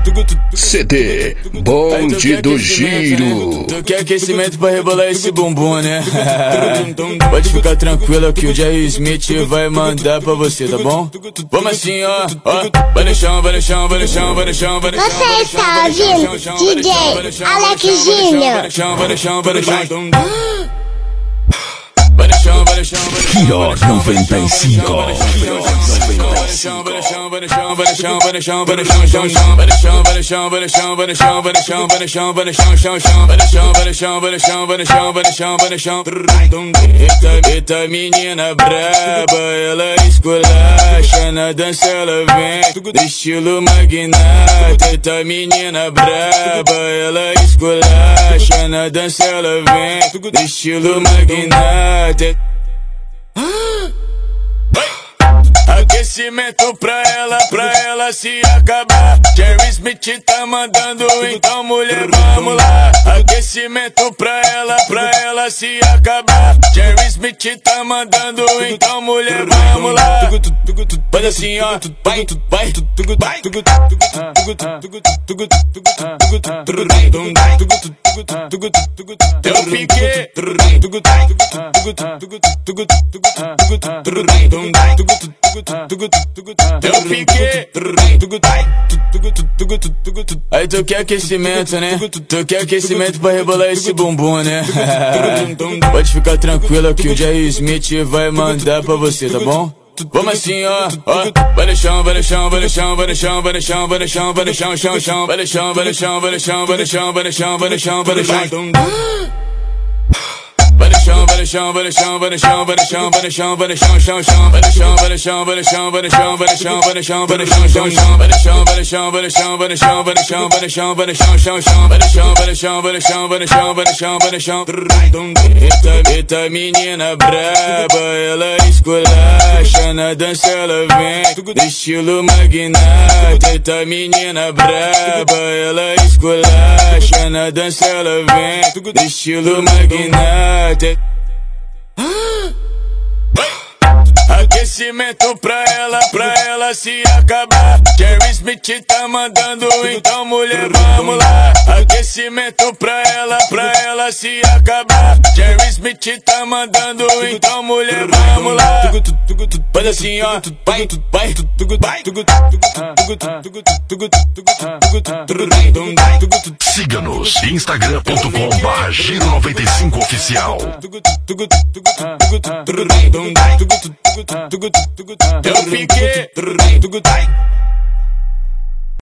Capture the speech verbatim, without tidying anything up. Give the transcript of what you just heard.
C D Bonde do Giro. Tu quer aquecimento pra rebolar esse bumbum, né? Pode ficar tranquilo que o Jerry Smith vai mandar pra você, tá bom? Vamos assim, ó, ó. Vai no chão, vai no chão, vai no chão, vai no chão, vai no chão. Você está ouvindo D J Alex Júnior. Vai no chão, vai no chão, vai no chão. Kior noventa e cinco. Eita menina braba, ela esculacha, na dança ela vem do estilo magnata. Eita menina braba, ela esculacha, na dança ela vem do estilo magnata. Aquecimento pra ela, pra ela se acabar. Jerry Smith tá mandando, então mulher, vamos lá. Aquecimento pra ela, pra ela se acabar. Jerry Smith tá mandando, então mulher, vamos lá. Faz assim, ó, vai, vai, vai. Eu fiquei. Eu fiquei. Aí tu quer aquecimento, né? Tu quer aquecimento pra rebolar esse bumbum, né? Pode ficar tranquilo que o Jerry Smith vai mandar pra você, tá bom? Vamos assim, ó, ó. Vai no chão, vai no chão, vai no chão, vai no chão, vai no chão, vai no chão, vai no chão, chão, chão. Vai no chão, vai no chão, vai no chão, vai no chão, vai no chão, vai no chão, vai no chão. Vai no chão, vai no chão, vai no chão, vai no chão, vai no chão, vai no chão, vai no chão, chão, chão. Vai no chão, vai no chão, vai no chão, vai no chão, vai no chão, vai no chão, vai no chão, chão, chão. Vai no chão, vai no chão, vai no chão, vai no chão, vai no chão, vai no chão, vai no chão, chão, chão. Vai no chão, vai no chão, vai no chão, vai no chão, vai no chão, vai no chão. Eita, eita menina braba, ela esculacha, na dança ela vem do estilo magnata. Eita menina braba, ela esculacha, na dança ela vem do estilo magnata. Aquecimento pra ela, pra ela se acabar. Jerry Smith tá mandando, então mulher, vamos lá. Aquecimento pra ela, pra ela se acabar. Jerry Smith tá mandando, então mulher, vamos lá. Faz assim, ó, vai, vai, vai. Siga-nos instagram ponto com barra giro noventa e cinco oficial. Eu fiquei.